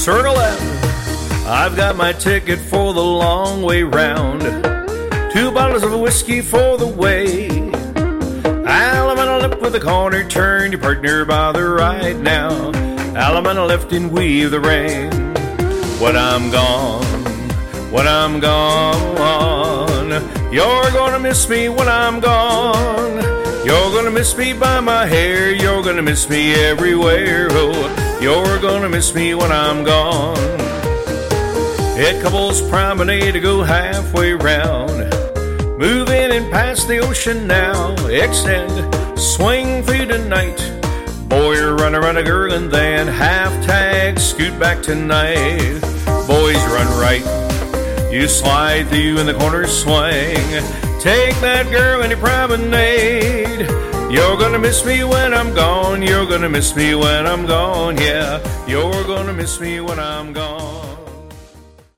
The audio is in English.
Circle F, I've got my ticket for the long way round. 2 bottles of whiskey for the way. Allemande left with a corner turn, your partner by the right now. Allemande left and weave the rain. When I'm gone, when I'm gone, you're gonna miss me when I'm gone. You're gonna miss me by my hair, you're gonna miss me everywhere. Oh, you're gonna miss me when I'm gone. Hit couples promenade to go halfway round. Move in and past the ocean now. Extend, swing through tonight. Boy, run around a girl and then half tag, scoot back tonight. Boys run right, you slide through in the corner swing. Take that girl in your promenade. You're gonna miss me when I'm gone. You're gonna miss me when I'm gone. Yeah, you're gonna miss me when I'm gone.